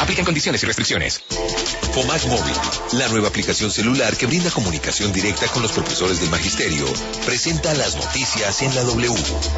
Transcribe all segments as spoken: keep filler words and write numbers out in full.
Aplican condiciones y restricciones. FOMAC Móvil, la nueva aplicación celular que brinda comunicación directa con los profesores del magisterio, presenta las noticias en la W.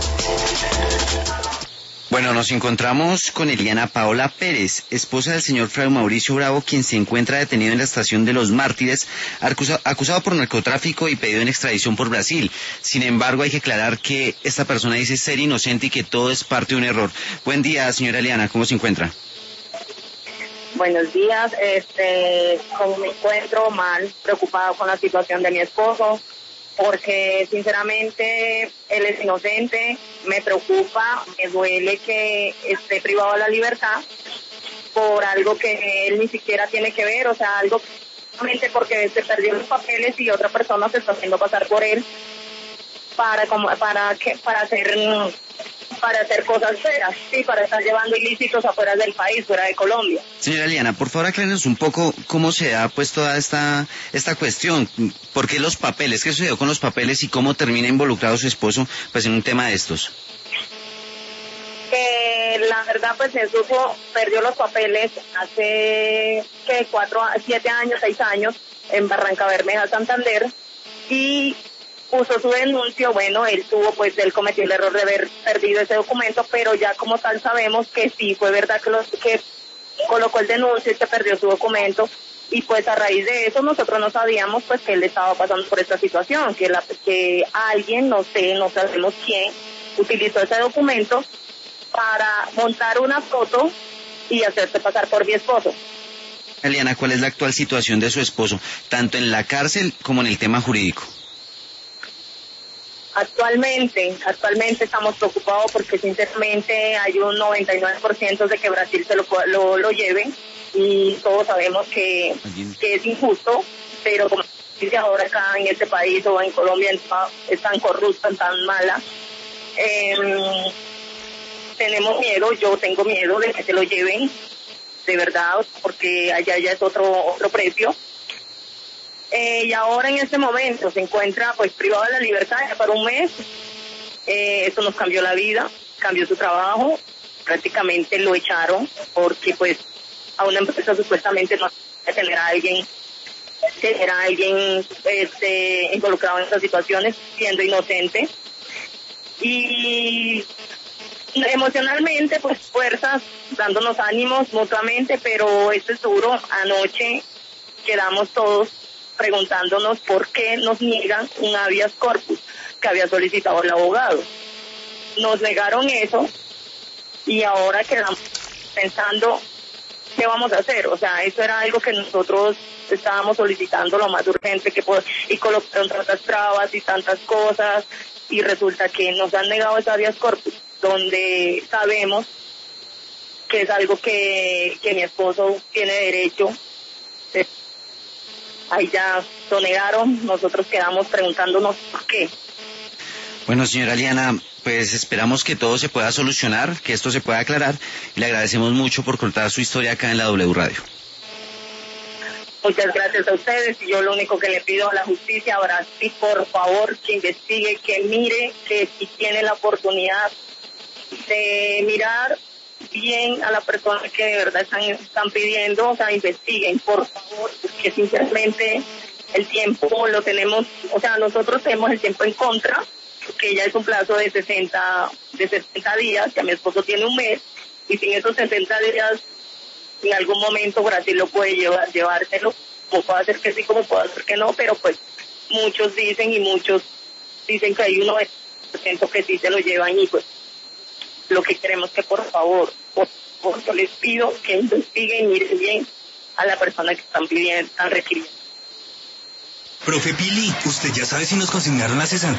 Bueno, nos encontramos con Eliana Paola Pérez, esposa del señor Fray Mauricio Bravo, quien se encuentra detenido en la estación de Los Mártires, acusa, acusado por narcotráfico y pedido en extradición por Brasil. Sin embargo, hay que aclarar que esta persona dice ser inocente y que todo es parte de un error. Buen día, señora Eliana, ¿cómo se encuentra? Buenos días, este, como me encuentro mal, preocupado con la situación de mi esposo, porque sinceramente él es inocente, me preocupa, me duele que esté privado de la libertad por algo que él ni siquiera tiene que ver, o sea, algo solamente porque se perdió los papeles y otra persona se está haciendo pasar por él para como para que para hacer para hacer cosas feas, sí, para estar llevando ilícitos afuera del país, fuera de Colombia. Señora Eliana, por favor aclárenos un poco cómo se da pues toda esta esta cuestión, por qué los papeles, qué sucedió con los papeles y cómo termina involucrado su esposo pues en un tema de estos. Que la verdad pues Jesús perdió los papeles hace que cuatro, siete años, seis años en Barranca Bermeja, Santander, y puso su denuncio. Bueno, él tuvo, pues, él cometió el error de haber perdido ese documento, pero ya como tal sabemos que sí, fue verdad que, los, que colocó el denuncio y se perdió su documento, y pues a raíz de eso nosotros no sabíamos, pues, que él estaba pasando por esta situación, que, la, que alguien, no sé, no sabemos quién, utilizó ese documento para montar una foto y hacerse pasar por mi esposo. Eliana, ¿cuál es la actual situación de su esposo, tanto en la cárcel como en el tema jurídico? Actualmente, actualmente estamos preocupados porque sinceramente hay un noventa y nueve por ciento de que Brasil se lo, lo, lo lleve, y todos sabemos que, que es injusto, pero como dice ahora acá en este país o en Colombia es tan corrupta, tan mala, eh, tenemos miedo, yo tengo miedo de que se lo lleven, de verdad, porque allá ya es otro, otro precio. Eh, y ahora en este momento se encuentra pues privado de la libertad ya para un mes. Eh, eso nos cambió la vida, cambió su trabajo, prácticamente lo echaron porque pues a una empresa supuestamente no puede tener a alguien, tener a alguien este, involucrado en estas situaciones siendo inocente. Y emocionalmente pues fuerzas, dándonos ánimos mutuamente, pero esto es duro. Anoche quedamos todos preguntándonos por qué nos niegan un habeas corpus que había solicitado el abogado. Nos negaron eso y ahora quedamos pensando qué vamos a hacer. O sea, eso era algo que nosotros estábamos solicitando lo más urgente que pod- y colocaron tantas trabas y tantas cosas, y resulta que nos han negado ese habeas corpus, donde sabemos que es algo que, que mi esposo tiene derecho. Ahí ya lo negaron, nosotros quedamos preguntándonos por qué. Bueno, señora Eliana, pues esperamos que todo se pueda solucionar, que esto se pueda aclarar, y le agradecemos mucho por contar su historia acá en la W Radio. Muchas gracias a ustedes, y yo lo único que le pido a la justicia ahora sí, por favor, que investigue, que mire, que si tiene la oportunidad de mirar bien a la persona que de verdad están, están pidiendo, o sea, investiguen, por favor, porque sinceramente el tiempo lo tenemos, o sea, nosotros tenemos el tiempo en contra, que ya es un plazo de sesenta, de sesenta días, ya mi esposo tiene un mes, y sin esos sesenta días, en algún momento Brasil lo puede llevar, llevárselo, o puede hacer que sí, como puede hacer que no, pero pues muchos dicen y muchos dicen que hay uno por ciento que sí se lo llevan, y pues lo que queremos que por favor, por favor, yo les pido que investiguen y miren bien a la persona que están pidiendo, están requiriendo. Profe Pili, ¿usted ya sabe si nos consignaron la cesantía?